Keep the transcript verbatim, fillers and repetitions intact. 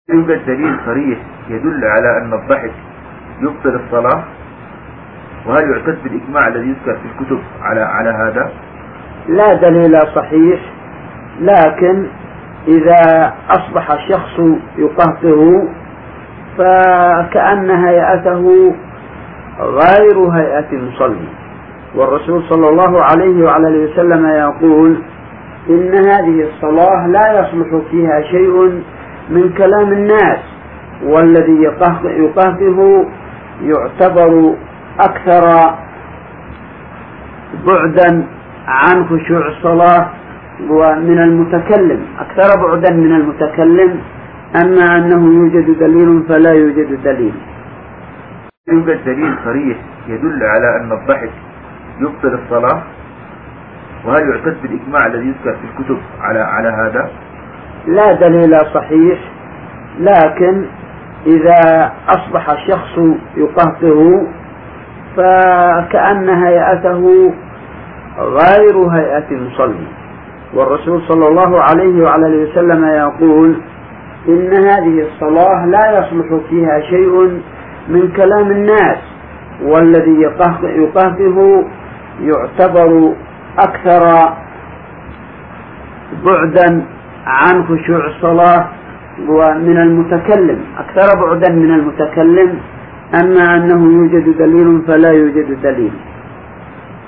يوجد دليل صريح يدل على أن الضحك يبطل الصلاة؟ وهل يعتد بالإجماع الذي يذكر في الكتب على على هذا؟ لا دليل صحيح، لكن إذا أصبح الشخص يقهقه فكأن هيئته غير هيئة المصلي، والرسول صلى الله عليه وعلى وسلم يقول إن هذه الصلاة لا يصلح فيها شيء من كلام الناس، والذي يقهقه يعتبر أكثر بعدا عن خشوع الصلاة ومن المتكلم، أكثر بعدا من المتكلم. أما أنه يوجد دليل فلا يوجد دليل. يوجد دليل صريح يدل على أن الضحك يبطل الصلاة؟ وهل يعتد بالإجماع الذي يذكر في الكتب على على هذا؟ لا دليل صحيح، لكن إذا أصبح الشخص يقهقه فكأن هيئته غير هيئة المصلي، والرسول صلى الله عليه وعلى وسلم يقول إن هذه الصلاة لا يصلح فيها شيء من كلام الناس، والذي يقهقه يعتبر أكثر بعدا عن خشوع الصلاة ومن المتكلم، أكثر بعدا من المتكلم. أما أنه يوجد دليل فلا يوجد دليل.